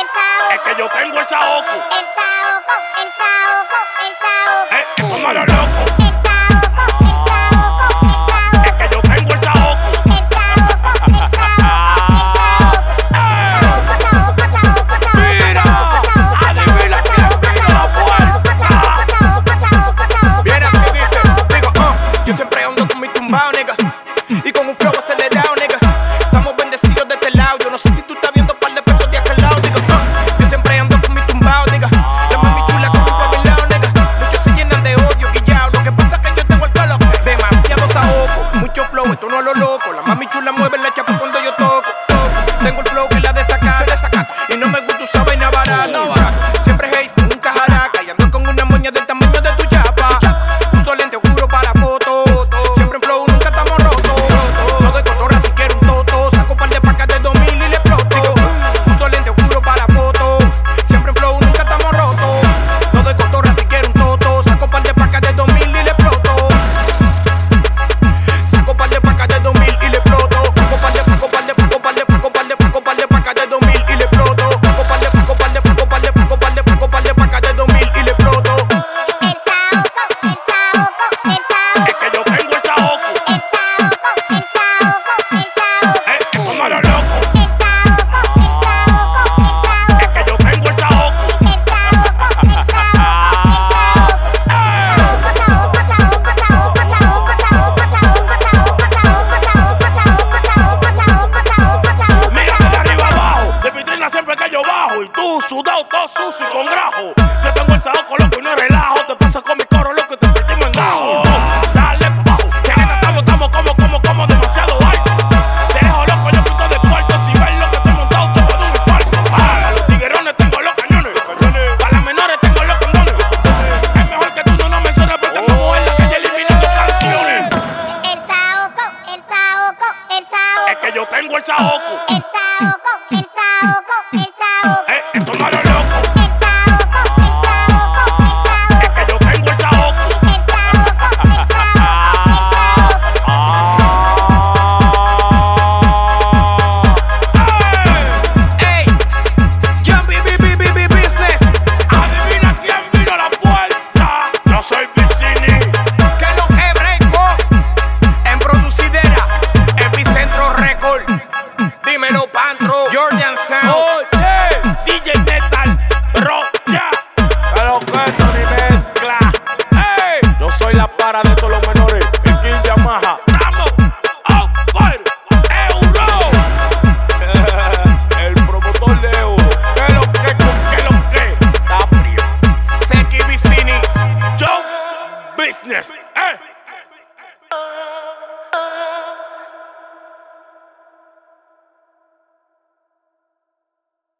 Es que yo tengo el saoco. El saoco, el saoco, el saoco. Como lo loco. El saoco, el saoco, el saoco. Es que yo tengo el saoco. El saoco, el saoco, el saoco. Mira, adivina quién vino la fuerza. Viene así dice, digo, yo siempre ando con mi tumbao, nigga, y con un flow acelerado, nigga. Estamos bendecidos de este lado. Yo no sé si tú estás viendo par de pesos de aquel lado, digo, yo siempre ando con mi tumbao, nigga. La mami chula con su pabilao, nigga. Muchos se llenan de odio, guillao. Lo que pasa es que yo tengo el pelo demasiado saoco, mucho flow, esto no es lo loco. La mami chula mueve la chapa cuando